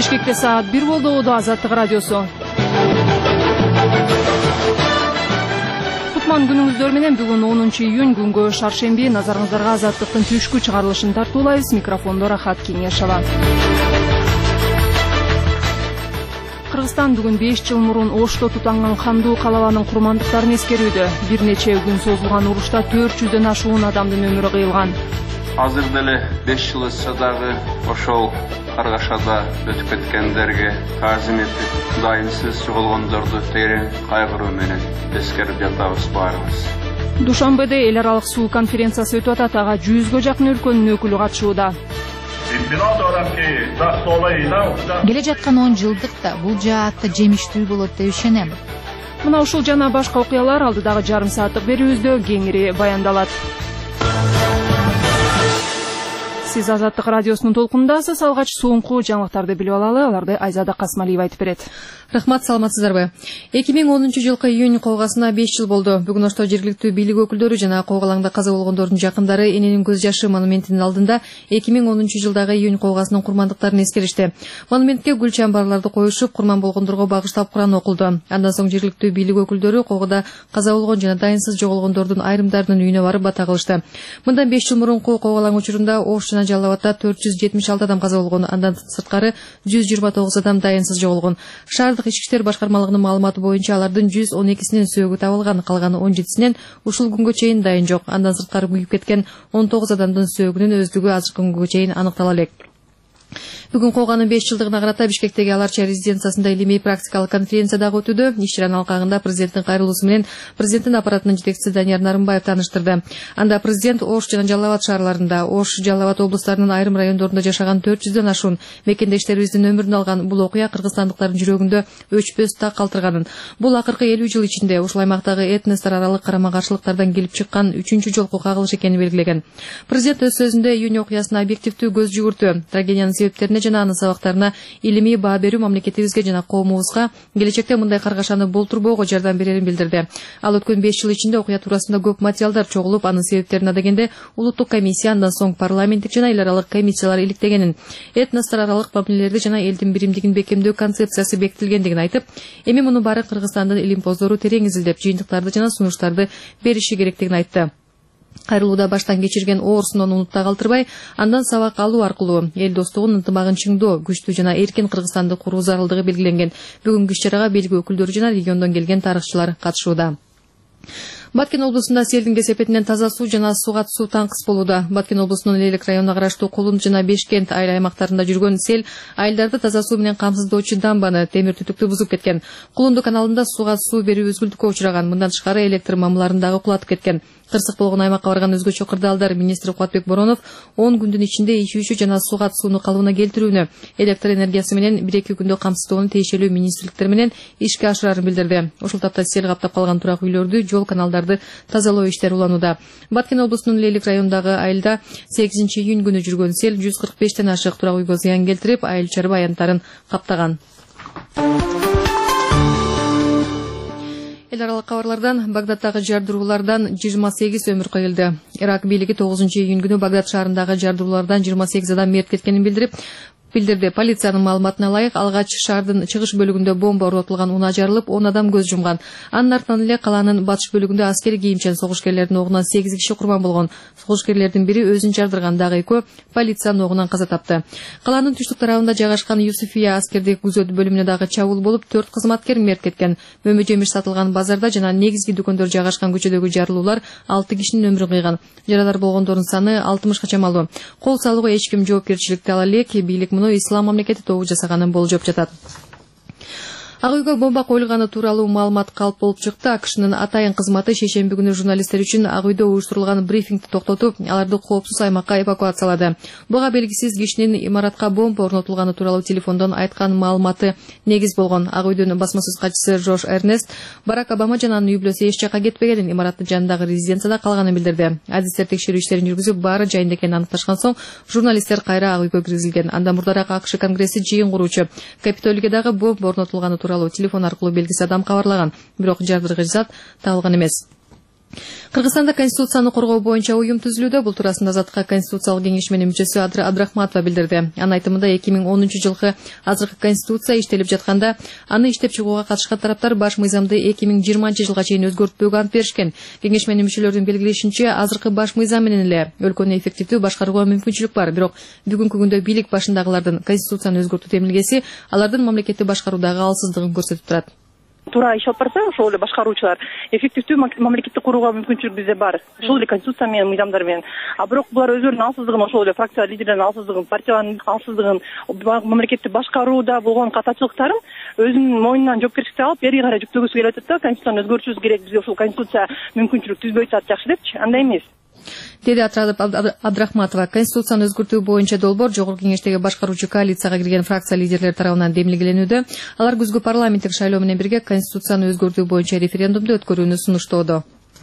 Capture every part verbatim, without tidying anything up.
Бишкекте саат бир болду. Азаттык радиосу. Кутман күнүңүздөр менен бүгүн онунчу июнь күнгө шаршемби. Назарыңыздарга Азаттыктын түшкү чыгарылышын тартуулайбыз. Микрофондо Рахат Кеңешова. Кыргызстан бүгүн беш жыл мурун Ошто тутанган Ханду калаланын курмандыктарын эскерүүдө. Бир нече күн созулган урушта төрт жүздөн ашуун адамдын өмүрү кыйылган. Азыр деле беш жыл өтсө дагы ошол Каргашада өтүп кеткендерге таазим этип, дайымсыз жоголгондорду терең кайгыруу менен эскерип жатабыз баарыбыз. Душанбеде эл аралык суу конференциясы өтүп атат. Ага жүзгө жакын өлкөнүн өкүлү катышууда. Келе жаткан он жылдыкта бул жаатта жемиштүү болот деп ишенем. Мына ушул жана башка окуялар алдыдагы жарым сааттык берүүбүздө кеңири баяндалат. Сиз Азаттык радиосунун толкундасыз. Алгач соңку жаңылыктарды билип алалы. Аларды Айзада Касмалиева айтып берет. Рахмат, саламатсыздарбы? эки миң онунчу жылкы июнь колгасына беш жыл болду. Бүгүн Ошто жергиликтүү бийлик өкүлдөрү жана колгалаңда каза болгондордун жакындары эненин көз жашы монументинин алдында эки миң онунчу жылдагы июнь колгасынын курмандыктарын эскеришти. Монументке гүл чамбарларды коюшуп, курман болгондорго багыштап Куран окулду. Андан соң жергиликтүү бийлик өкүлдөрү колгода каза болгон жана дайынсыз жоголгондордун айрымдарынын үйүнө барып бата кылышты. Мындан беш жыл мурунку колгалаң учурунда Ош жана Жалал Абадта төрт жүз жетимиш алты адам каза болгон, андан сырткары жүз жыйырма тогуз адам дайынсыз жоголгон. Шаардык ички иштер башкармалыгынын маалыматы боюнча алардын жүз он экисинин сөөгү табылган, калган он жетисинен ушул күнгө чейин дайын жок. Андан сырткары күйүп кеткен он тогуз адамдын сөөгүнүн өздүгү азыркы күнгө чейин аныктала элек. Бүгүн колганын беш жылдыгына карата Бишкектеги Аларча резиденциясында илимий практикалык конференция дагы өтүүдө. Иш чаранын алкагында президенттин кайрылуусу менен президенттин аппаратынын жетекчиси Данияр Нарымбаев тааныштырды. Анда президент Ош жана Жалал Абад шаарларында, Ош, Жалал Абад облустарынын айрым райондорунда жашаган төрт жүздөн ашуун мекендештерибиздин өмүрүн алган бул окуя кыргызстандыктардын жүрөгүндө өчпөс так калтырганын, бул акыркы элүү жыл ичинде ушул аймактагы этностор аралык карама-каршылыктардан келип чыккан үчүнчү жолку кагылыш экенин белгилеген. Президент өз сөзүндө июнь окуясына объективдүү көз жүгүртүү, трагедиянын себептерине жана анын сабактарына илимий баа берүү мамлекетибизге жана коомубузга келечекте мындай каргашаны болтурбоого жардам берерин билдирди. Ал өткөн беш жыл ичинде окуя туурасында көп материалдар чогулуп, анын себептерин адегенде улуттук комиссия, андан соң парламенттик жана эл аралык комиссиялар иликтегенин, этностор аралык мамилелерди жана элдин биримдигин бекемдөө концепциясы бекитилгендигин айтып, эми мунун баары Кыргызстандын илимпоздору терең изилдеп, жыйынтыктарды жана сунуштарды бериши керектигин айтты. Кайрылууда баштан кечирген оорусунан унутта калтырбай, андан сабак алуу аркылуу эл достугун, ынтымагын чыңдоо, күчтүү жана эркин Кыргызстанды куруу зарылдыгы белгиленген. Бүгүнкү иш чарага бийлик өкүлдөрү жана региондон келген тарыхчылар катышууда. Баткен облусунда селдин кесепетинен таза суу жана суга суу таңкыс болууда. Баткен облусунун Элек районуна караштуу Кулун жана Бешкент айыл аймактарында жүргөн сел айылдарды таза суу менен камсыздоочу дамбаны, темир түтүктү бузуп кеткен. Кулунду каналында суга суу берүү үзгүлтүккө учураган. Мындан тышкары электр мамыларын дагы кулатып кеткен. Кырсык болгон аймакка барган өзгөчө кырдаалдар министри Кубатбек Боронов он күндүн ичинде ичүүчү жана суга сууну калыбына келтирүүнү, электр энергиясы менен бир эки күндө камсыздоону тиешелүү министрликтер менен ишке ашырарын билдирди. Ушул тапта сел каптап калган турак үйлөрдү, жол каналдарды тазалоо иштери уланууда. Баткен облусунун Элек районундагы айылда сегизинчи июнь күнү жүргөн сел жүз кырк бештен ашык турак үйгө зыян келтирип, айыл чарба аянттарын каптаган. Эл аралык кабарлардан Багдадтагы жардыруулардан жыйырма сегиз өмүр кыйылды. Ирак бийлиги тогузунчу июнь күнү Багдад шаарындагы жардыруулардан жыйырма сегиз адам мерт кеткенин билдирип, билдирди. Полициянын маалыматына ылайык, алгач шаардын чыгыш бөлүгүндө бомба орнотулган, унаа жарылып, он адам көз жумган. Анын артынан эле калаанын батыш бөлүгүндө аскери кийимчен согушкерлердин огунан сегиз киши курман болгон. Согушкерлердин бири өзүн жардырган, дагы экөө полициянын огунан каза тапты. Калаанын түштүк тарабында жайгашкан Юсуфия аскердик күзөт бөлүмүнө дагы чабуул болуп, төрт кызматкер мерт кеткен. Мөмө жемиш сатылган базарда жана негизги дүкөндөр жайгашкан көчөдөгү жарылуулар алты кишинин өмүрүн кыйган. Жарадар болгондордун саны алтымышка чамалуу. Кол салууга эч ким жоопкерчиликти ала элек, бийлик муну ислам мамлекети тобу жасаганын болжоп жатат. Ак үйгө бомба коюлганы тууралуу маалымат калп болуп чыкты. АКШнын атайын кызматы шейшемби күнү журналисттер үчүн ак үйдө уюштурулган брифингди токтотуп, аларды коопсуз аймакка эвакуациялады. Буга белгисиз кишинин имаратка бомба орнотулганы тууралуу телефондон айткан маалыматы негиз болгон. Ак үйдүн басма сөз катчысы Жош Эрнест Барак Обама жана анын үй бүлөсү эч жакка кетпегенин, имараттын жанындагы резиденцияда калганын билдирди. Адистер текшерүү иштерин жүргүзүп, баары жайында экенин аныкташкан соң, журналисттер кайра ак үйгө киргизилген. Андан мурдараак АКШ конгресси жыйын куруучу Капитолийге дагы бомба орнотулганы тууралуу телефон аркылуу белгисиз адам кабарлаган, бирок жардыргыч зат табылган эмес. Кыргызстанда конституцияны коргоо боюнча уюм түзүлүүдө. Бул туурасында Азаттыкка конституциялык кеңешменин мүчөсү Абдрахматова билдирди. Анын айтымында эки миң онунчу жылкы азыркы конституция иштелип жатканда аны иштеп чыгууга катышкан тараптар баш мыйзамды эки миң жыйырманчы жылга чейин өзгөртпөөгө ант беришкен. Кеңешменин мүчөлөрүнүн белгилешинче, азыркы баш мыйзам менен эле өлкөнү эффективдүү башкарууга мүмкүнчүлүк бар. Бирок бүгүнкү күндө бийлик башындагылардын конституцияны өзгөртүү темилгеси алардын мамлекетти башкаруудагы алсыздыгын көрсөтүп турат. Туура иш алып барса, ошол эле башкаруучулар эффективдүү мамлекетти курууга мүмкүнчүлүк бизде бар. Ошол эле конституция менен, мыйзамдар менен. А бирок булар өздөрүнүн алсыздыгын, ошол эле фракция лидерлеринин алсыздыгын, партиялардын алсыздыгын, мамлекетти башкарууда болгон катачылыктарын өзүнүн мойнунан жоопкерчиликти алып, бери карай жүктөгүсү келип атат да, конституцияны өзгөртүшүбүз керек, бизге ушул конституция мүмкүнчүлүк түзбөй атат, жакшы депчи. Андай эмес. Деди Абдрахматова. Конституцияны өзгөртүү боюнча долбоор Жогорку Кеңештеги башкаруучу коалицияга кирген фракция лидерлери тарабынан демилгеленүүдө. Алар күзгү парламенттик шайлоо менен бирге конституцияны өзгөртүү боюнча референдумду өткөрүүнү сунуштоодо.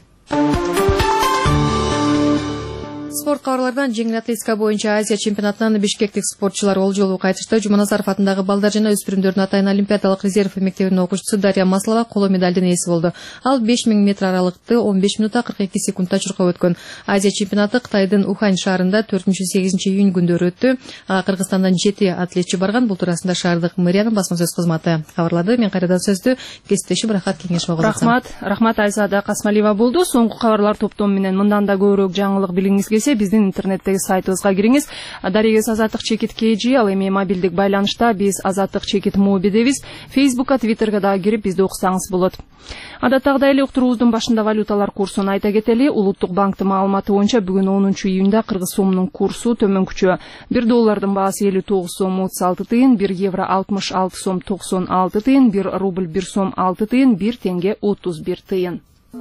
Спорт кабарлардан жеңил атлетика боюнча Азия чемпионатынан бишкектик спортчулар ол жолу кайтышты. Жуманазаров атындагы балдар жана өспүрүмдөрдүн атайын олимпиадалык резерв мектебинин окуучусу Дарья Маслова коло медалдын ээси болду. Ал беш миң метр аралыкты он беш минутта кырк эки секундта чуркап өткөн. Азия чемпионаты Кытайдын Ухань шаарында төртүнчү сегизинчи июнь күндөрү өттү. Ага Кыргызстандан жети атлетчи барган. Бул туурасында шаардык мэриянын басма сөз кызматы кабарлады. Мен кайрадан сөздү кесиптешим Рахат Кеңешова кылсам. Рахмат, рахмат Айзада Касмалиева болду. Соңку кабарлар топтому менен мындан да көбүрөөк жаңылык билгиңиз келсе, биздин интернеттеги сайтыбызга кириңиз. Дарегиз Азаттык чекит кей джи, ал эми мобилдик байланышта биз Азаттык чекит моби дебиз. Фейсбукка, Твиттерге дагы кирип бизди окусаңыз болот. Адаттагыдай эле уктуруубуздун башында валюталар курсун айта кетели. Улуттук банктын маалыматы боюнча бүгүн онунчу июнда кыргыз сомунун курсу төмөнкүчө. бир доллардын баасы элүү тогуз сом отуз алты тыйын, бир евро алтымыш алты сом токсон алты тыйын, бир рубль бир сом алты тыйын, бир теңге отуз бир тыйын.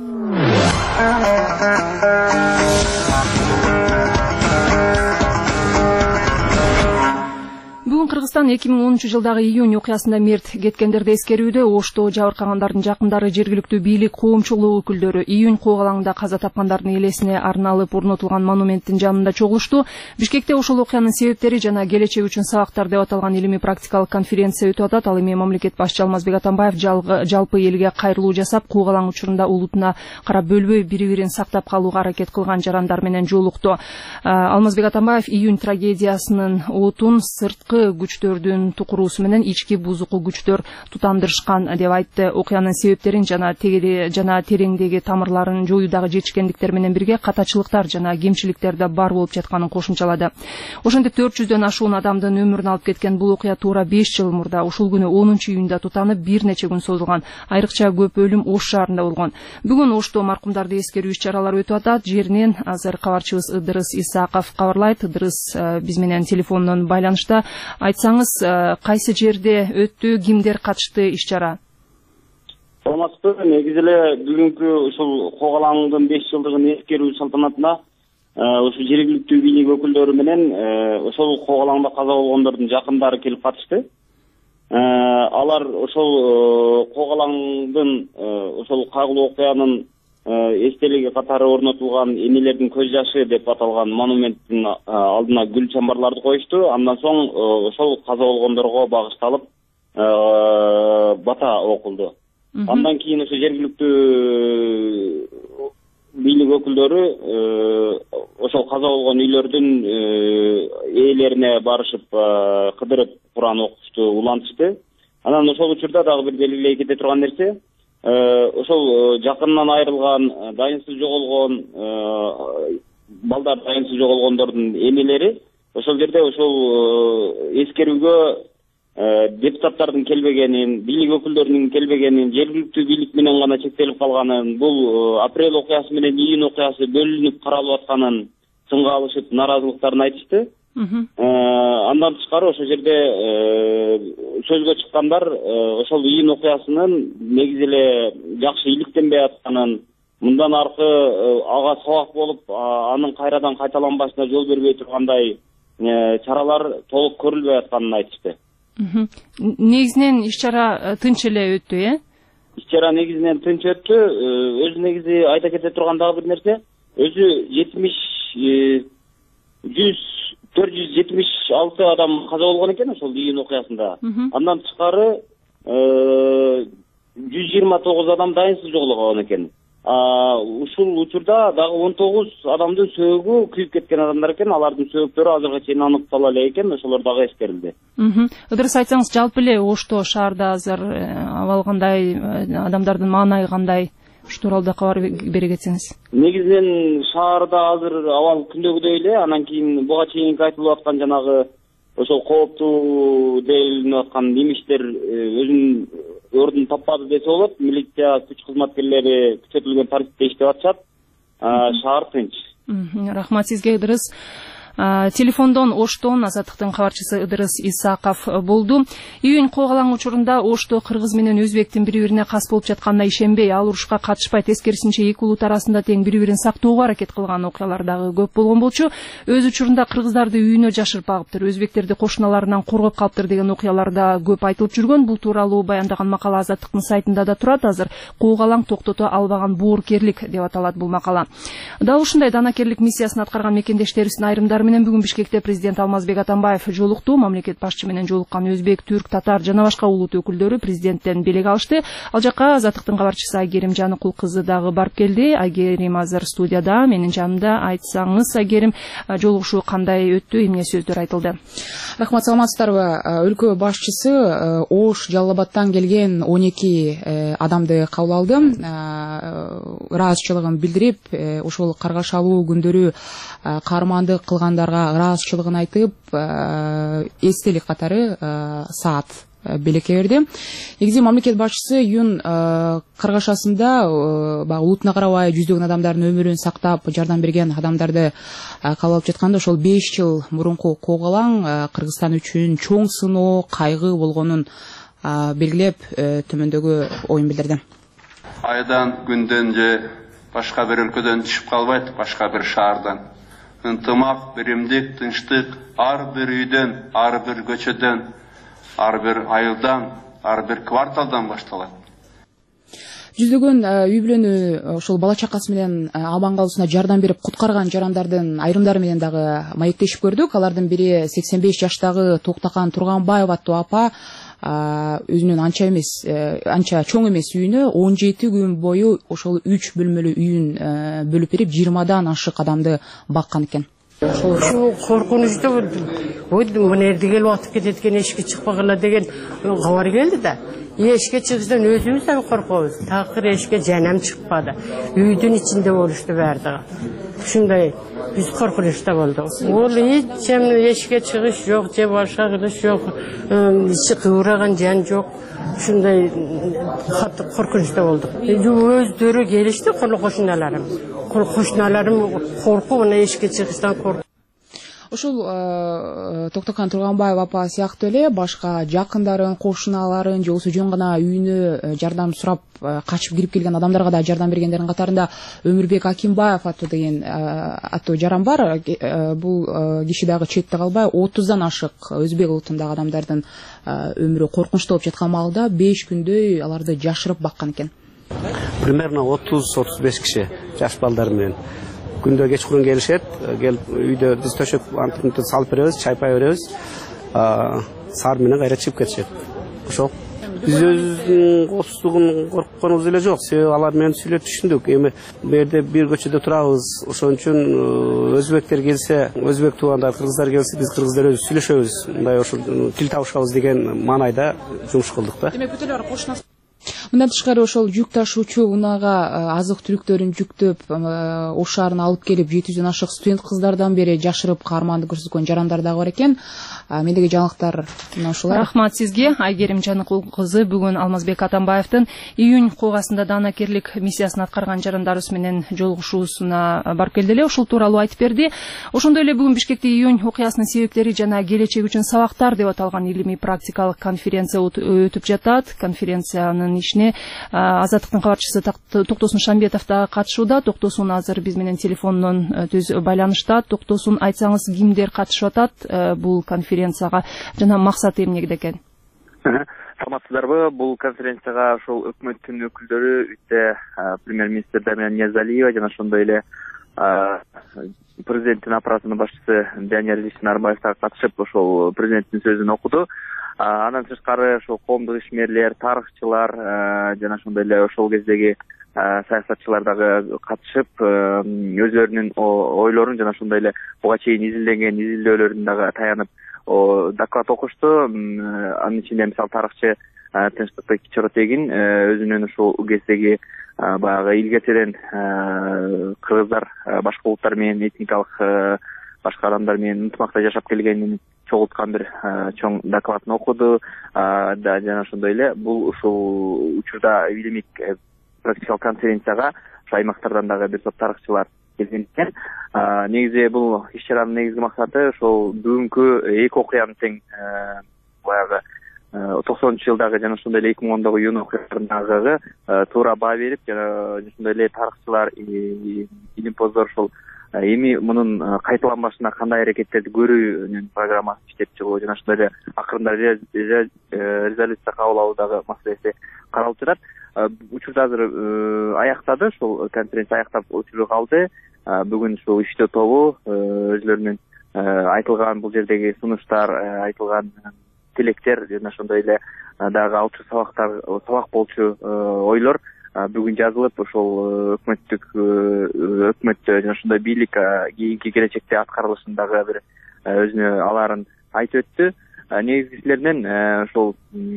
Бүгүн Кыргызстан эки миң онунчу жылдагы июнь окуясында мерт кеткендерди эскерүүдө. Ошто жабыркагандардын жакындары, жергиликтүү бийлик, коомчулук өкүлдөрү июнь коогалаңында каза тапкандардын элесине арналып орнотулган монументтин жанында чогулушту. Бишкекте ошол окуянын себептери жана келечек үчүн сабактар деп аталган илимий практикалык конференция өтүп атат. Ал эми мамлекет башчысы Алмазбек Атамбаев жалпы элге кайрылуу жасап, коогалаң учурунда улутуна карап бөлбөй бири-бирин сактап калууга аракет кылган жарандар менен жолукту. Алмазбек Атамбаев июнь трагедиясынын отун сырткы күчтөрдүн тукуруусу менен ички бузуку күчтөр тутандырышкан деп айтты. Окуянын себептерин жана тегеде жана тереңдеги тамырларын жоюудагы жетишкендиктер менен бирге катачылыктар жана кемчиликтер да бар болуп жатканын кошумчалады. Ошентип төрт жүздөн ашуун адамдын өмүрүн алып кеткен бул окуя туура беш жыл мурда ушул күнү онунчу июнда тутанып бир нече күн созулган. Айрыкча көп өлүм Ош шаарында болгон. Бүгүн Ошто маркумдарды эскерүү иш-чаралары өтүп атат. Жеринен азыр кабарчыбыз Ыдырыс Исаков кабарлайт. Ыдырыс биз менен телефондон байланышта. Айтсаңыз, кайсы жерде өттү, кимдер катышты иш-чара? Саламатсызбы. Негизи эле бүгүнкү ушул коогалаңдын беш жылдыгын эскерүү салтанатына ушу жергиликтүү бийлик өкүлдөрү менен ошол коогалаңда каза болгондордун жакындары келип катышты. Алар ошол коогалаңдын ошол кайгылуу окуянын эстелиги катары орнотулган энелердин көз жашы деп аталган монументтин алдына гүл чамбарларды коюшту. Андан соң ошол каза болгондорго багышталып бата окулду. Андан кийин ошо жергиликтүү бийлик өкүлдөрү ошол каза болгон үйлөрдүн ээлерине барышып кыдырып Куран окушту, улантышты. Анан ошол учурда дагы бир белгилей кете турган нерсе, ошол жакынынан айрылган, дайынсыз жоголгон балдар, дайынсыз жоголгондордун энелери ошол жерде ошол эскерүүгө депутаттардын келбегенин, бийлик өкүлдөрүнүн келбегенин, жергиликтүү бийлик менен гана чектелип калганын, бул апрель окуясы менен июнь окуясы бөлүнүп каралып атканын сынга алышып, наразылыктарын айтышты. Андан тышкары ошол жерде сөзгө чыккандар ошол июнь окуясынын негизи эле жакшы иликтенбей атканын, мындан аркы ага сабак болуп, анын кайрадан кайталанбашына жол бербей тургандай чаралар толук көрүлбөй атканын айтышты. Негизинен иш-чара тынч эле өттү, э? Иш-чара негизинен тынч өттү. Өзү негизи айта кете турган дагы бир нерсе, өзү жетимиш жүз төрт жүз жетимиш алты адам каза болгон экен ошол июнь окуясында. Андан тышкары жүз жыйырма тогуз адам дайынсыз жоголгон экен. ушул учурда дагы он тогуз адамдын сөөгү күйүп кеткен адамдар экен. Алардын сөөгүттөрү азыркыга чейин аныктала эле экен, ошолор дагы эскерилди. Ыдырыс айтсаңыз, жалпы эле Ошто шаарда азыр абал кандай, адамдардын маанайы кандай? Ушу тууралуу да кабар бере кетсеңиз. Негизинен шаарда азыр абал күндөгүдөй эле, анан кийин буга чейинки айтылып аткан жанагы ошол кооптуу делинип аткан немиштер өзүнүн ордун таппады десе болот. Милиция күч кызматкерлери күчөтүлгөн тартипте иштеп атышат. Шаар тынч. Рахмат сизге, Ыдырыс. Телефондон Оштон Азаттыктын кабарчысы Ыдырыс Исаков болду. Июнь коогалаң учурунда Ошто кыргыз менен өзбектин бири-бирине кас болуп жатканына ишенбей, ал урушка катышпай, тескерисинче эки улут арасында тең бири-бирин сактоого аракет кылган окуялар дагы көп болгон болчу. Өз учурунда кыргыздарды үйүнө жашырып багыптыр, өзбектерди кошуналарынан коргоп калыптыр деген окуялар да көп айтылып жүргөн. Бул тууралуу баяндаган макала Азаттыктын сайтында да турат. Азыр коогалаң токтото албаган боорукерлик деп аталат бул макала. Дал ушундай данакерлик миссиясын аткарган мекендештерибиздин айрымдары менен бүгүн Бишкекте президент Алмазбек Атамбаев жолукту. Мамлекет башчы менен жолуккан өзбек, түрк, татар жана башка улут өкүлдөрү президенттен белек алышты. Ал жакка Азаттыктын кабарчысы Айгерим Жаныкул кызы дагы барып келди. Айгерим азыр студияда, менин жанымда. Айтсаңыз, Айгерим, жолугушуу кандай өттү, эмне сөздөр айтылды? Рахмат, саламатсыздарбы? Өлкө башчысы Ош, Жалал Абадтан келген он эки адамды кабыл алды. Ыраазычылыгын билдирип, ошол каргашалуу күндөрү каармандык кылгандарга ыраазычылыгын айтып, эстелик катары саат белекке берди. Негизи мамлекет башчысы июнь каргашасында баягы улутуна карабай жүздөгөн адамдардын өмүрүн сактап жардам берген адамдарды кабыл алып жатканда, ошол беш жыл мурунку коогалаң Кыргызстан үчүн чоң сыноо, кайгы болгонун белгилеп, төмөндөгү оюн билдирди. Айдан, күндөн же башка бир өлкөдөн түшүп калбайт, башка бир шаардан. Ынтымак, биримдик, тынчтык ар бир үйдөн, ар бир көчөдөн, ар бир айылдан, ар бир кварталдан башталат. Жүздөгөн үй бүлөнү ошол бала чакасы менен аман калуусуна жардам берип куткарган жарандардын айрымдары менен дагы маектешип көрдүк. Алардын бири сексен беш жаштагы Токтакан Турганбаев аттуу апа өзүнүн анча эмес, анча чоң эмес үйүнө он жети күн бою ошол үч бөлмөлүү үйүн бөлүп берип, жыйырмадан ашык адамды баккан экен. Şu korkunçtu bu. Bu nerede gelip atıp ketken eşke çıkmagala деген хабар geldi de. Eşke çıkıştan özümüz de korkuyoruz. Takır eşke cenem çıkmadı. Üydün içinde oluştu verdi. Şimdi biz korkunçta olduk. Ol hiç eşke çıkış yok, ce başka kılış yok. İçi kıvragan can yok. Şimdi korkunçta olduk. Özdürü gelişti kolu koşunalarım. Koşunalarım korku ona eşke çıkıştan korku. Ошол Токтакан Турганбаев апа сыяктуу эле башка жакындарын, кошуналарын, же болбосо жөн гана үйүнө жардам сурап качып кирип келген адамдарга да жардам бергендердин катарында Өмүрбек Акимбаев аттуу деген аттуу жаран бар. Бул киши дагы четте калбай отуздан ашык өзбек улутундагы адамдардын өмүрү коркунучта болуп жаткан маалда беш күндөй аларды жашырып баккан экен. Примерно отуз отуз беш киши жаш балдар менен күндө кечкурун келишет, келип үйдө биз төшөп антын салып беребиз, чайпай беребиз. Саар менен кайра чыгып кетишет. Ошол. Биз өзүбүздүн коопсуздугун коркконубуз эле жок. Себеби алар менен сүйлөп түшүндүк. Эми бу жерде бир көчөдө турабыз. Ошон үчүн өзбектер келсе, өзбек туугандар, кыргыздар келсе, биз кыргыздар өзү сүйлөшөбүз. Мындай ошол тил табышабыз деген маанайда жумуш кылдык да. Демек бүт эле кошунасы. Мындан тышкары ошол жүк ташуучу унага азык түлүктөрүн жүктөп Ош шаарына алып келип жети жүздөн ашык студент кыздардан бери жашырып каармандык көрсөткөн жарандар дагы бар экен. Мендеги жаңылыктар мына ушулар. Рахмат сизге. Айгерим Жаныкул кызы бүгүн Алмазбек Атамбаевдин июнь коогаасында данакерлик миссиясын аткарган жарандарыбыз менен жолугушуусуна барып келди эле. Ушул тууралуу айтып берди. Ошондой эле бүгүн Бишкекте июнь окуясынын себептери жана келечек үчүн сабактар деп аталган илимий практикалык конференция өтүп жатат. Конференциянын ишине Азаттыктын кабарчысы Токтосун Шамбетов да катышууда. Токтосун азыр биз менен телефондон түз байланышта. Токтосун, айтсаңыз, кимдер катышып атат бул конференцияга жана максаты эмнеде экен? Саламатсыздарбы? Бул конференцияга ошол өкмөттүн өкүлдөрү, үтө премьер-министр Дамиан Ниязалиева жана ошондой эле президенттин аппаратынын башчысы Данияр Ильич Нарбаев да катышып, ошол президенттин сөзүн окуду. Андан тышкары ошол коомдук ишмерлер, тарыхчылар жана ошондой эле ошол кездеги саясатчылар дагы катышып, өзлөрүнүн ойлорун жана ошондой эле буга чейин изилдеген изилдөөлөрүн дагы таянып доклад окушту. Анын ичинде мисалы тарыхчы Тынчтыкты Кичоротегин өзүнүн ушул УГСдеги баягы илгертеден кыргыздар башка улуттар менен, этникалык башка адамдар менен ынтымакта жашап келгенин чогулткан бир чоң докладын окуду. Жана ошондой эле бул ушул учурда илимик практикалык конференцияга ошо аймактардан дагы бир топ тарыхчылар келген экен. Негизи бул иш-чаранын негизги максаты ошол бүгүнкү эки окуянын тең баягы токсонунчу жылдагы жана ошондой эле эки миң ондогу июнь окуяларындагы туура баа берип, жана ошондой эле тарыхчылар, илимпоздор ошол эми мунун кайталанбашына кандай аракеттерди көрүүнүн программасын иштеп чыгуу жана ошондой эле акырында резолюция кабыл алуу дагы маселеси каралып жатат. Учурда азыр аяктады, ушул конференция аяктап учуру калды. Бүгүн ушул иштөө тобу өзлөрүнүн айтылган бул жердеги сунуштар, айтылган тилектер жана ошондой эле дагы алчу сабактар, сабак болчу ойлор бүгүн жазылып, ошол өкмөттүк өкмөт жана ошондой бийлик кийинки келечекте аткарылышын дагы бир өзүнө аларын айтып өттү. Негизгилеринен ошол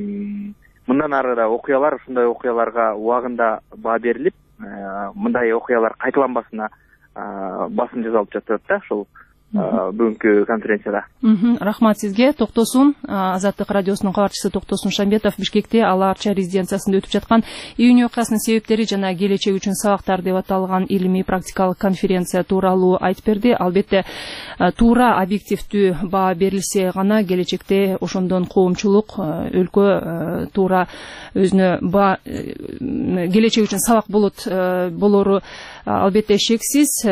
мындан ары да окуялар, ушундай окуяларга убагында баа берилип, мындай окуялар кайталанбасына басым жасалып жатат да ошол бүгүнкү конференцияда. Рахмат сизге. Токтосун, Азаттык радиосунун кабарчысы Токтосун Шамбетов Бишкекте Ала Арча резиденциясында өтүп жаткан июнь окуясынын себептери жана келечек үчүн сабактар деп аталган илимий практикалык конференция тууралуу айтып берди. Албетте туура объективдүү баа берилсе гана келечекте ошондон коомчулук, өлкө туура өзүнө баа келечек үчүн сабак болот болору албетте шексиз.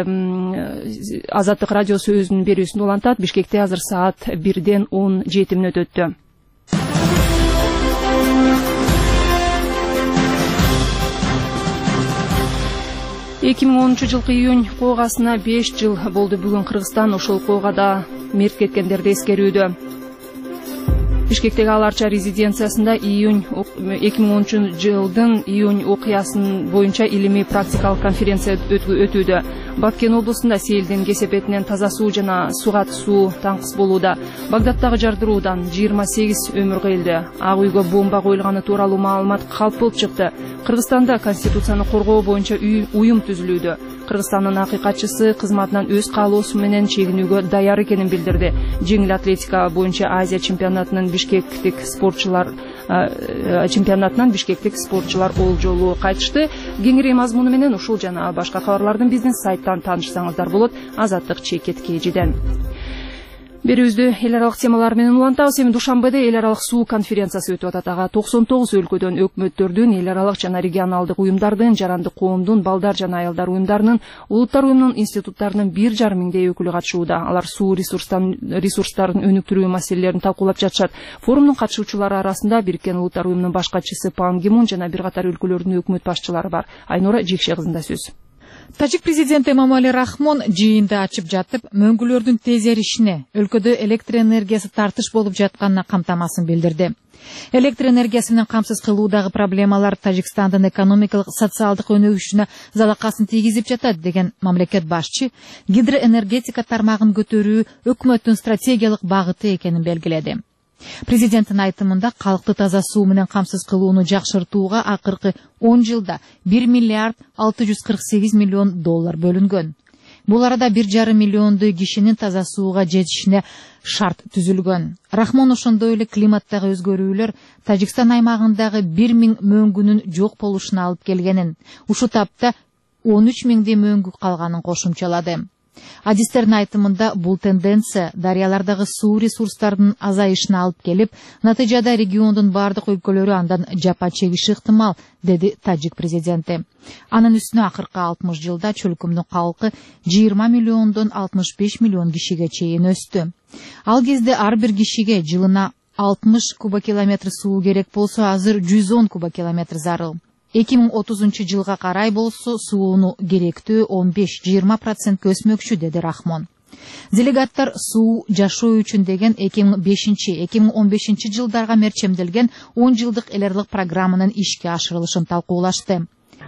Азаттык радиосу өзүнүн берүүсүн улантат. Бишкекте азыр саат бирден он жети мүнөт өттү. эки миң онунчу жылкы июнь куугасына беш жыл болду. Бүгүн Кыргызстан ошол куугада мерт кеткендерди эскерүүдө. Бишкектеги Ала Арча резиденциясында июнь эки миң онунчу жылдын июнь окуясынын боюнча илимий практикалык конференция өтүүдө. Баткен облусунда селдин кесепетинен таза суу жана сугат суу таңкыс болууда. Багдадтагы жардыруудан жыйырма сегиз өмүр кыйылды. Ак үйгө бомба коюлганы тууралуу маалымат калп болуп чыкты. Кыргызстанда конституцияны коргоо боюнча уюм түзүлүүдө. Кыргызстандын акыйкатчысы кызматынан өз каалоосу менен чегинүүгө даяр экенин билдирди. Жеңил атлетика боюнча Азия чемпионатынын бишкектик спортчулар чемпионатынан бишкектик спортчулар олжолуу кайтышты. Кеңири мазмуну менен ушул жана башка кабарлардын биздин сайттан таанышсаңыздар болот. Азаттык чекет кежиден. Берүүбүздү эл аралык темалар менен улантабыз. Эми Душанбеде эл аралык суу конференциясы өтүп атат. Ага токсон тогуз өлкөдөн өкмөттөрдүн, эл аралык жана регионалдык уюмдардын, жарандык коомдун, балдар жана аялдар уюмдарынын, улуттар уюмунун институттарынын бир жарым миңдей өкүлү катышууда. Алар суу ресурстарын өнүктүрүү маселелерин талкуулап жатышат. Форумдун катышуучулары арасында Бириккен Улуттар уюмунун башкачысы Пан Ги Мун жана бир катар өлкөлөрдүн өкмөт башчылары бар. Айнура Жекше кызында сөз. Тажик президенти Эмомали Рахмон жыйында ачып жатып, мөңгүлөрдүн тез эришине, өлкөдө электр энергиясы тартыш болуп жатканына камтамасын билдирди. Электр энергиясы менен камсыз кылуудагы проблемалар Тажикстандын экономикалык, социалдык өнүгүшүнө залакасын тийгизип жатат деген мамлекет башчы гидроэнергетика тармагын көтөрүү өкмөттүн стратегиялык багыты экенин белгиледи. Президенттин айтымында калкты таза суу менен камсыз кылууну жакшыртууга акыркы он жылда бир миллиард алты жүз кырк сегиз миллион доллар бөлүнгөн. Бул арада бир жарым миллиондой кишинин таза сууга жетишине шарт түзүлгөн. Рахмон ошондой эле климаттагы өзгөрүүлөр Тажикстан аймагындагы бир миң мөңгүнүн жок болушуна алып келгенин, ушул тапта он үч миңдей мөңгү калганын кошумчалады. Адистердин айтымында бул тенденция дарыялардагы суу ресурстарынын азайышына алып келип, натыйжада региондун бардык өлкөлөрү андан жапа чегиши ыктымал, деди тажик президенти. Анын үстүнө акыркы алтымыш жылда чөлкөмдүн калкы жыйырма миллиондон алтымыш беш миллион кишиге чейин өстү. Ал кезде ар бир кишиге жылына алтымыш кубокилометр суу керек болсо, азыр жүз он кубокилометр зарыл. эки миң отузунчу жылга карай болсо сууну керектүү он беш жыйырма процентке өсмөкчү, деди Рахмон. Делегаттар суу жашоо үчүн деген эки миң бешинчи эки миң он бешинчи жылдарга мерчемделген он жылдык эл аралык программанын ишке ашырылышын талкуулашты.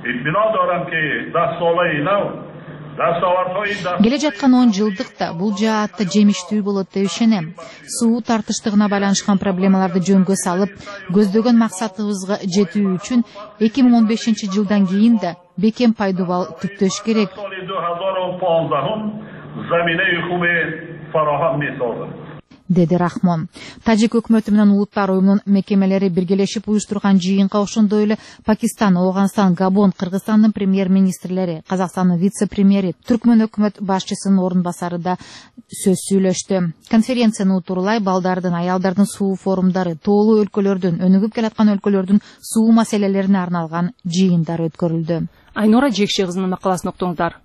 E'tminot döramki dastolayla келе жаткан он жылдыкта бул жаатта жемиштүү болот деп ишенем. Суу тартыштыгына байланышкан проблемаларды жөнгө салып, көздөгөн максатыбызга жетүү үчүн эки миң он бешинчи жылдан кийин да бекем пайдубал түптөш керек. Деди Рахмон. Тажик өкмөтү менен улуттар уюмунун мекемелери биргелешип уюштурган жыйынга ошондой эле Пакистан, Ооганстан, Габон, Кыргызстандын премьер-министрлери, Казакстандын вице-премьери, Түркмөн өкмөт башчысынын орун басары да сөз сүйлөштү. Конференцияны утурлай балдардын, аялдардын суу форумдары, тоолуу өлкөлөрдүн, өнүгүп келаткан өлкөлөрдүн суу маселелерине арналган жыйындар өткөрүлдү. Айнура Жекши кызынын макаласын уктуңуздар.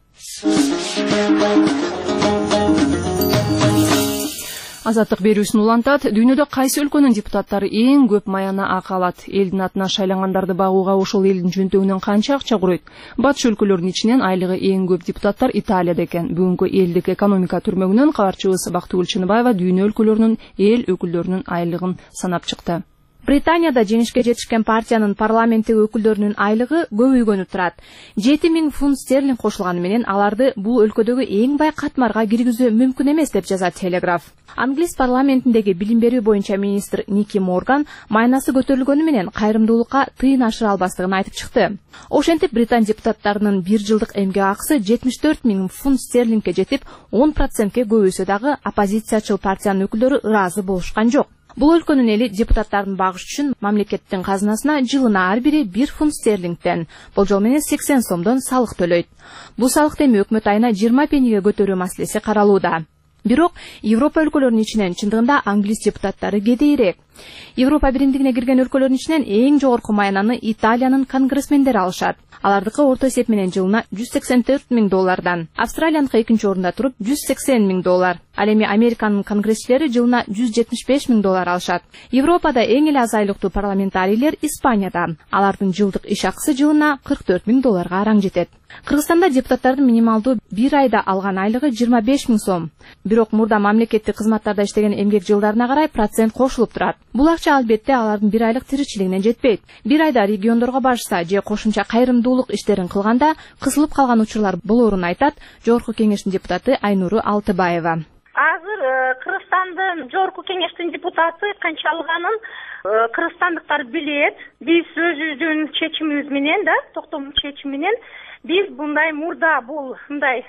Азаттык берүүсүн улантат. Дүйнөдө кайсы өлкөнүн депутаттары эң көп маяны акы алат? Элдин атына шайлангандарды багууга ошол элдин жөнтөгүнөн канча акча куройт? Батыш өлкөлөрүнүн ичинен айлыгы эң көп депутаттар Италияда экен. Бүгүнкү элдик экономика түрмөгүнөн кабарчыбыз Бактыгүл Чыныбаева дүйнө өлкөлөрүнүн эл өкүлдөрүнүн айлыгын санап чыкты. Британияда жеңишке жетишкен партиянын парламенттеги өкүлдөрүнүн айлыгы көбөйгөнү турат. жети миң фунт стерлинг кошулганы менен аларды бул өлкөдөгү эң бай катмарга киргизүү мүмкүн эмес деп жазат Телеграф. Англис парламентиндеги билим берүү боюнча министр Ники Морган майнасы көтөрүлгөнү менен кайрымдуулукка тыйын ашыра албастыгын айтып чыкты. Ошентип Британ депутаттарынын бир жылдык эмгек акысы жетимиш төрт миң фунт стерлингке жетип, он процентке көбөйсө дагы оппозициячыл партиянын өкүлдөрү ыраазы болушкан жок. Бул өлкөнүн эли депутаттарын багыш үчүн мамлекеттин казынасына жылына ар бири бир фунт стерлингден, болжол менен сексен сомдон салык төлөйт. Бул салыкты эми өкмөт айына жыйырма пенниге көтөрүү маселеси каралууда. Бирок Европа өлкөлөрүнүн ичинен чындыгында англис депутаттары кедейирээк. Европа биримдигине кирген өлкөлөрдүн ичинен эң жогорку маянаны Италиянын конгрессмендери алышат. Алардыкы орто эсеп менен жылына жүз сексен төрт миң доллардан, Австралияныкы экинчи орунда туруп жүз сексен миң доллар. Ал эми Американын конгрессчилери жылына жүз жетимиш беш миң доллар алышат. Европада эң эле аз айлыктуу парламентарийлер Испанияда. Алардын жылдык иш акысы жылына кырк төрт миң долларга араң жетет. Кыргызстанда депутаттардын минималдуу бир айда алган айлыгы жыйырма беш миң сом. Бирок мурда мамлекеттик кызматтарда иштеген эмгек жылдарына карай процент кошулуп турат. Бул акча албетте алардын бир айлык тиричилигине жетпейт. Бир айда региондорго барышса же кошумча кайрымдуулук иштерин кылганда кысылып калган учурлар болоорун айтат Жогорку кеңештин депутаты Айнуру Алтыбаева. Азыр Кыргызстандын Жогорку кеңештин депутаты канча алганын кыргызстандыктар билет. Биз өзүбүздүн чечимибиз менен да, токтомдун чечими менен биз мындай мурда бул мындай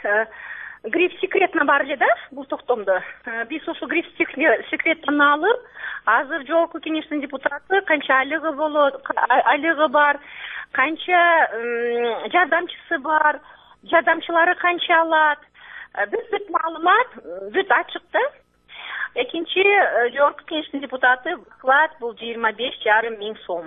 гриф секретна бар эле да, бул токтомдо. Биз ошо гриф секреттен алып, азыр Жогорку кеңештин депутаты канча айлыгы болот, айлыгы бар, канча жардамчысы бар, жардамчылары канча алат. Биз бүт маалымат бүт ачык да. Экинчи Жогорку кеңештин депутаты оклад бул жыйырма беш жарым миң сом.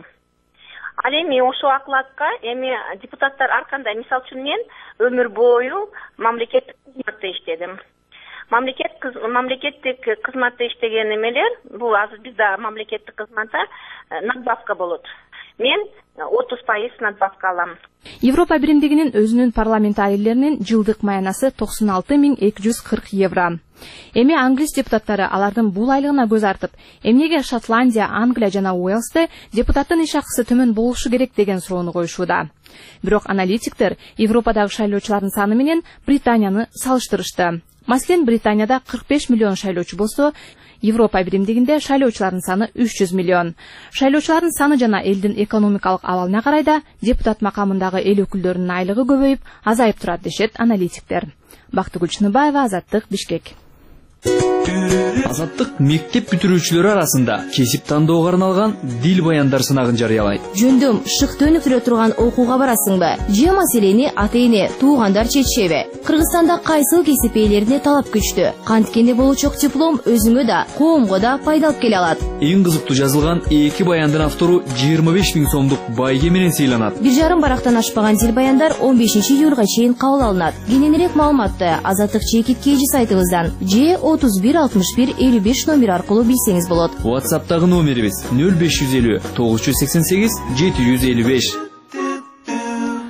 Ал эми ошол окладка эми депутаттар ар кандай, мисалы үчүн мен өмүр бою мамлекеттик кызматта иштедим. Мамлекет мамлекеттик кызматта иштеген эмелер, бул азыр бизде мамлекеттик кызматта надбавка болот. Мен отуз пайыз надбавка алам. Европа биримдигинин өзүнүн парламентарийлеринин жылдык маянасы токсон алты миң эки жүз кырк евро. Эми англис депутаттары алардын бул айлыгына көз артып, эмнеге Шотландия, Англия жана Уэльсте депутаттын иш акысы төмөн болушу керек деген суроону коюшууда. Бирок аналитиктер Европадагы шайлоочулардын саны менен Британияны салыштырышты. Маселен, Британияда кырк беш миллион шайлоочу болсо, Европа биримдигинде шайлоочулардын саны үч жүз миллион. Шайлоочулардын саны жана элдин экономикалык абалына карай да депутат макамындагы эл өкүлдөрүнүн айлыгы көбөйүп, азайып турат дешет аналитиктер. Бактыгүл Чыныбаева, Азаттык, Бишкек. Азаттык мектеп бүтүрүүчүлөрү арасында кесип тандоого арналган дил баяндар сынагын жарыялайт. Жөндөм шыкты өнүктүрө турган окууга барасыңбы? Же маселени ата-эне, туугандар чечишеби? Кыргызстанда кайсыл кесип ээлерине талап күчтүү? Канткенде болучок диплом өзүңө да, коомго да пайда алып келе алат. Эң кызыктуу жазылган эки баяндын автору жыйырма беш миң сомдук байге менен сыйланат. Бир жарым барактан ашпаган дил баяндар он бешинчи июлга чейин кабыл алынат. Кененирээк маалыматты Азаттык Чекит Кежи сайтыбыздан же отуз бир алтымыш бир элүү беш номер аркылуу билсеңиз болот. WhatsApp'тагы номерибиз нөл беш жүз элүү тогуз жүз сексен сегиз жети жүз элүү беш.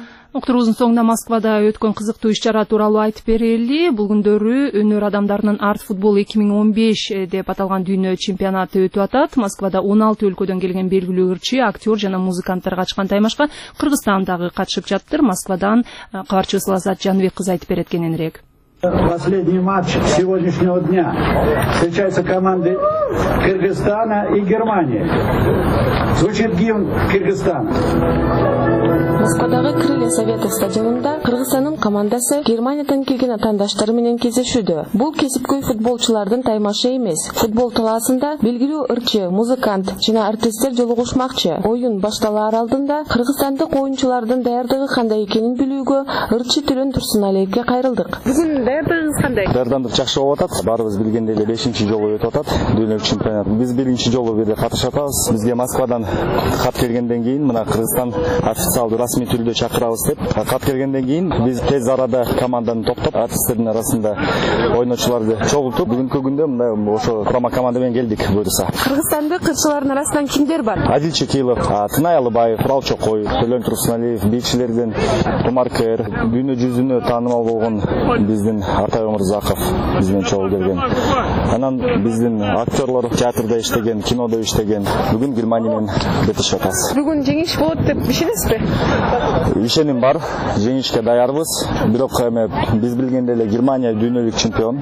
Уктуруубуздун соңуна Москвада өткөн кызыктуу иш-чара тууралуу айтып берели. Бул күндөрү өнөр адамдарынын арт футбол эки миң он беш деп аталган дүйнө чемпионаты өтүп атат. Москвада он алты өлкөдөн келген белгилүү ырчы, актер жана музыканттар катышкан таймашка Кыргызстан дагы катышып жатыр. Москвадан кабарчыбыз Азат Жаныбек кызы айтып берет кененирээк. Последний матч сегодняшнего дня. Встречаются команды Кыргызстана и Германии. Звучит гимн Кыргызстана. Москвадагы Крылья Советов стадионунда Кыргызстандын командасы Германиядан келген атаандаштары менен кездешүүдө. Бул кесипкөй футболчулардын таймашы эмес. Футбол талаасында белгилүү ырчы, музыкант жана артисттер жолугушмакчы. Оюн башталаар алдында кыргызстандык оюнчулардын даярдыгы кандай экенин билүүгө ырчы Төлөн Турсуналиевге кайрылдык. Бүгүн даярдыгыңыз кандай? Даярдандык жакшы болуп атат. Баарыбыз билгендей эле бешинчи жолу өтүп атат дүйнөлүк чемпионат. Биз биринчи жолу бирде катышып атабыз. Бизге Москвадан кат келгенден кийин мына Кыргызстан официалдуу расмий түрдө чакырабыз деп кат келгенден кийин биз тез арада команданы топтоп артисттердин арасында ойночуларды чогултуп бүгүнкү күндө мындай ошо курама команда менен келдик буюрса. Кыргызстандык ырчылардын арасынан кимдер бар? Адил Чекилов, Тынай Алыбаев, Урал Чокой, Төлөн Турсуналиев, бийчилерден Умар Кер, дүйнө жүзүнө таанымал болгон биздин Артай Омурзаков биз менен чогуу келген. Анан биздин актерлор театрда иштеген, кинодо иштеген. Бүгүн Германия менен бетишип атабыз. Бүгүн жеңиш болот деп ишенесизби? Ишеним бар, жеңишке даярбыз. Бирок эме биз билгендей эле Германия дүйнөлүк чемпион.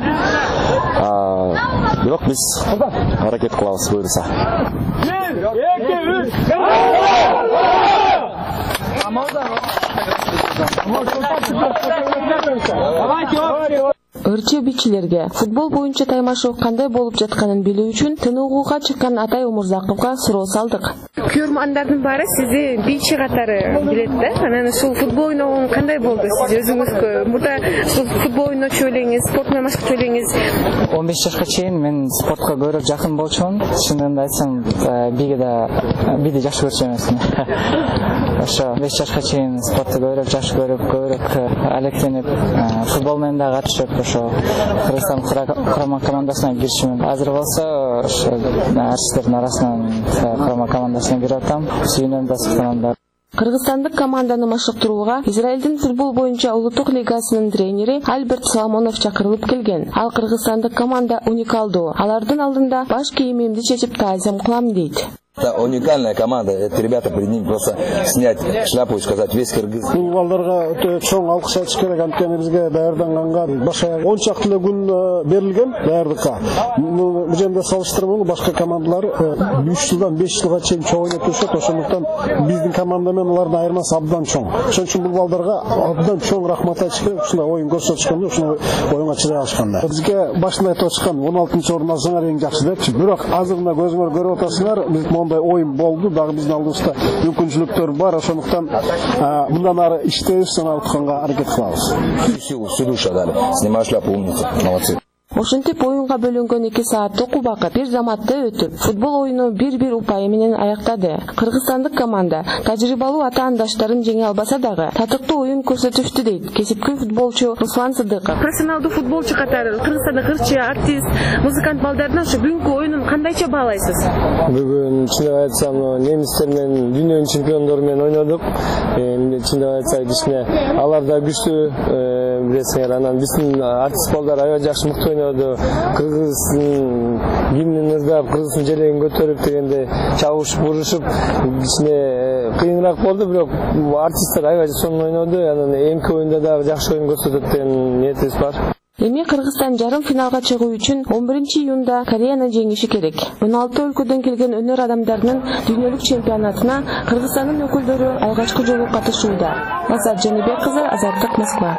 Бирок биз аракет кылабыз буюрса. Ырчы бичилерге футбол боюнча таймашуу кандай болуп жатканын билүү үчүн тыныгууга чыккан Атай Омурзаковго суроо салдык. Көрөрмандардын баары сизди бичи катары билет да. Анан ушул футбол ойногон кандай болду сиз өзүңүзгө? Мурда футбол ойночу элеңиз, спорт менен машыктуу элеңиз. он беш жашка чейин мен спортко көбүрөөк жакын болчумун. Чынында айтсам, биге да биди жакшы көрчүм эмесмин. Ошо беш жашка чейин спортты көбүрөөк жакшы көрүп, көбүрөөк алектенип, футбол менен да катышып, ошо Кыргызстан курама командасына киришимин. Азыр болсо ошо артисттердин арасынан курама командасына кирип атам. Сүйүнөм да, сыктанам да. Кыргызстандык команданы машыктырууга Израилдин футбол боюнча улуттук лигасынын тренери Альберт Соломонов чакырылып келген. Ал кыргызстандык команда уникалдуу. Алардын алдында баш кийимимди чечип таазим кылам дейт. Это уникальная команда. Это ребята перед ним просто снять шляпу и сказать весь Кыргыз. Бул балдарга өтө чоң алкыш айтыш керек, анткени бизге даярданганга башка он чакты эле күн берилген даярдыкка. Бул жерде салыштырмалуу башка командалар үч жылдан беш жылга чейин чоң ойноп жүрүшөт. Ошондуктан биздин команда менен алардын айырмасы абдан чоң. Ошон үчүн бул балдарга абдан чоң рахмат айтыш керек. Ушундай оюн көрсөтүшкөндө, ушундай оюнга чыдай алышканда. Бизге башында айтып аткан он алтынчы орун алсаңар эң жакшы депчи. Бирок азырына көзүңөр көрүп атасыңар, биз мондай оюн болду, дагы биздин алдыбызда мүмкүнчүлүктөр бар. Ошондуктан мындан ары иштейбиз, жана утканга аракет кылабыз. Всю душу отдали. Снимаю шляпу, умница. Молодцы. Ошентип оюнга бөлүнгөн эки сааттык убакыт бир заматта өтүп, футбол оюну бир-бир упайы менен аяктады. Кыргызстандык команда тажрыйбалуу ата-андаштарын жеңе албаса дагы татыктуу оюн көрсөтүштү дейт кесипкөй футболчу Руслан Сыдыков. Профессионалдуу футболчу катары Кыргызстандык ырчы, артист, музыкант балдардан ушу бүгүнкү оюнун кандайча баалайсыз? Бүгүн чындап айтсам, немистер менен дүйнөнүн чемпиондору менен ойнодук. Эми чындап айтсак, кичине алар да күчтүү билесиңер. Анан биздин артист балдар аябай жакшы мыкты ойноду. Кыргыздын гимнин ырдап, Кыргыздын желегин көтөрүп дегенде чабышып, урушуп, кичине кыйыныраак болду, бирок артисттер аябай сонун ойноду. Анан эмки оюнда дагы жакшы оюн көрсөтөт деген ниетибиз бар. Эми Кыргызстан жарым финалга чыгуу үчүн он биринчи июнда Кореяны жеңиши керек. он алты өлкөдөн келген өнөр адамдарынын дүйнөлүк чемпионатына Кыргызстандын өкүлдөрү алгачкы жолу катышууда. Азат Жаныбек кызы, Азаттык, Москва.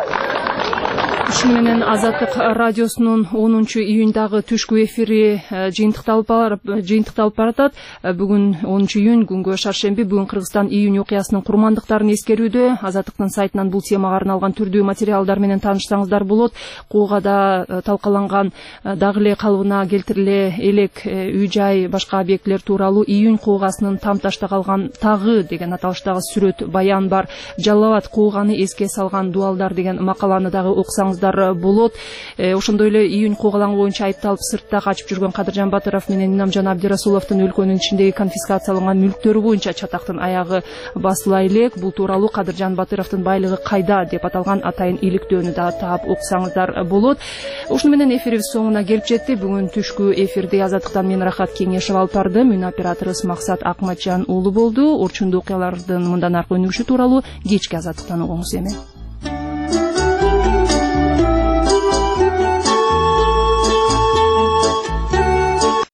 Ушу менен Азаттык радиосунун онунчу июндагы түшкү эфири жыйынтыкталып баратат. Бүгүн онунчу июнь, күнгө шаршемби, бүгүн Кыргызстан июнь окуясынын курмандыктарын эскерүүдө. Азаттыктын сайтынан бул темага арналган түрдүү материалдар менен таанышсаңыздар болот. Куугада талкаланган дагы эле калыбына келтириле элек үй-жай, башка объектилер тууралуу июнь куугасынын там ташта калган тагы деген аталыштагы сүрөт баян бар. Жалал Абад кууганы эске салган дуалдар деген макаланы дагы окусаңыздар кылгандар болот. Ошондой эле июнь куугалаңы боюнча айыпталып сыртта качып жүргөн Кадыржан Батыров менен Инамжан Абдирасуловдун өлкөнүн ичиндеги конфискацияланган мүлктөрү боюнча чатактын аягы басыла элек. Бул тууралуу Кадыржан Батыровдун байлыгы кайда деп аталган атайын иликтөөнү да таап окусаңыздар болот. Ушуну менен эфирибиз соңуна келип жетти. Бүгүн түшкү эфирди Азаттыктан мен Рахат Кеңешев алып бардым. Үн операторубуз Максат Акматжан уулу болду. Орчундуу окуялардын мындан аркы өнүгүшү тууралуу кечки Азаттыктан угуңуз эми.